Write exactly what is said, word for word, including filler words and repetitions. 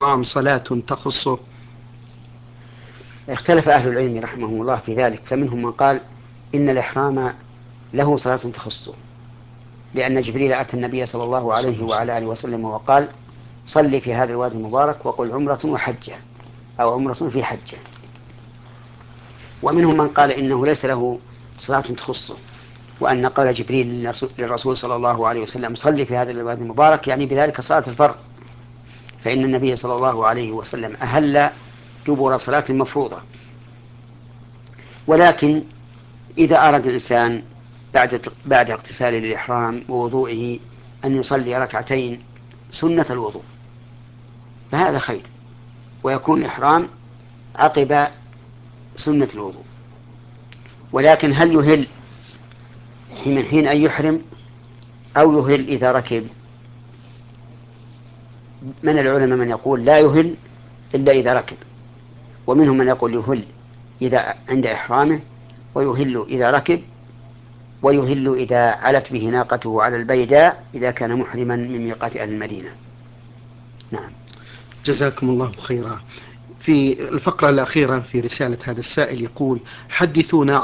الإحرام صلاة تخصه؟ اختلف أهل العلم رحمهم الله في ذلك، فمنهم من قال إن الإحرام له صلاة تخصه، لأن جبريل أتى النبي صلى الله عليه وعلى آله وسلم وقال: صلي في هذا الوادي المبارك وقل عمرة وحجة، أو عمرة في حجة. ومنهم من قال إنه ليس له صلاة تخصه، وأن قال جبريل للرسول صلى الله عليه وسلم: صلي في هذا الوادي المبارك، يعني بذلك صلاة الفرض، فإن النبي صلى الله عليه وسلم أهل دبر صلاة مفروضة. ولكن إذا أراد الإنسان بعد بعد اغتساله للإحرام ووضوئه أن يصلي ركعتين سنة الوضوء فهذا خير، ويكون الإحرام عقب سنة الوضوء. ولكن هل يهل من حين أن يحرم أو يهل إذا ركب؟ من العلماء من يقول لا يهل إلا إذا ركب، ومنهم من يقول يهل إذا عند إحرامه، ويهل إذا ركب، ويهل إذا علت به ناقته على البيداء إذا كان محرما من ميقات أهل المدينة. نعم. جزاكم الله خيرا. في الفقرة الأخيرة في رسالة هذا السائل يقول: حدثونا